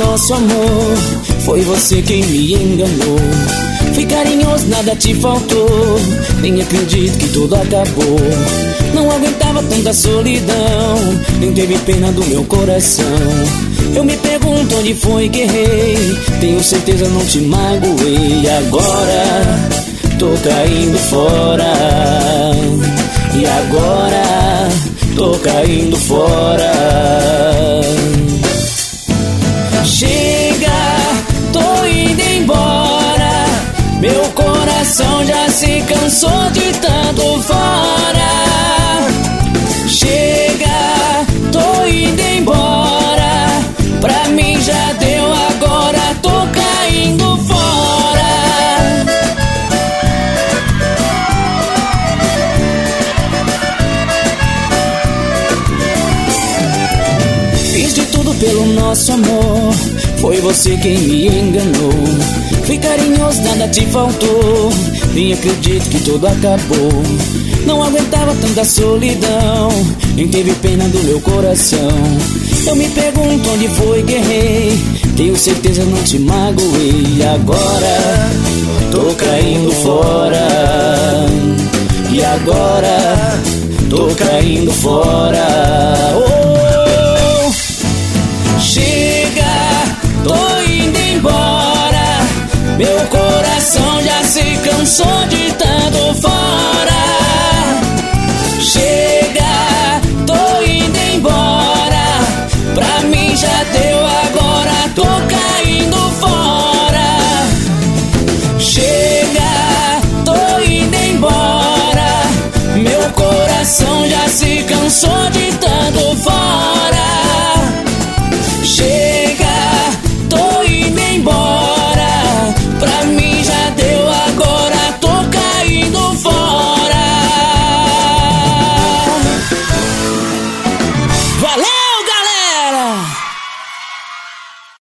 nosso amor. Foi você quem me enganou. Fui carinhoso, nada te faltou. Nem acredito que tudo acabou. Não aguentava tanta solidão, nem teve pena do meu coração. Eu me pergunto onde foi que errei. Tenho certeza não te magoei. Agora tô caindo fora. E agora tô caindo fora. Chega, tô indo embora. Meu coração já se cansou de tanto fora. Chega, tô indo embora. Pra mim já deu, agora tô caindo fora. Fiz de tudo pelo nosso amor. Foi você quem me enganou. Fui carinhoso, nada te faltou. Nem acredito que tudo acabou. Não aguentava tanta solidão, nem teve pena do meu coração. Eu me pergunto onde foi que errei. Tenho certeza não te magoei. Agora tô caindo fora. E agora tô caindo fora. Oh, chega, tô indo embora. Meu coração já se cansou de tanto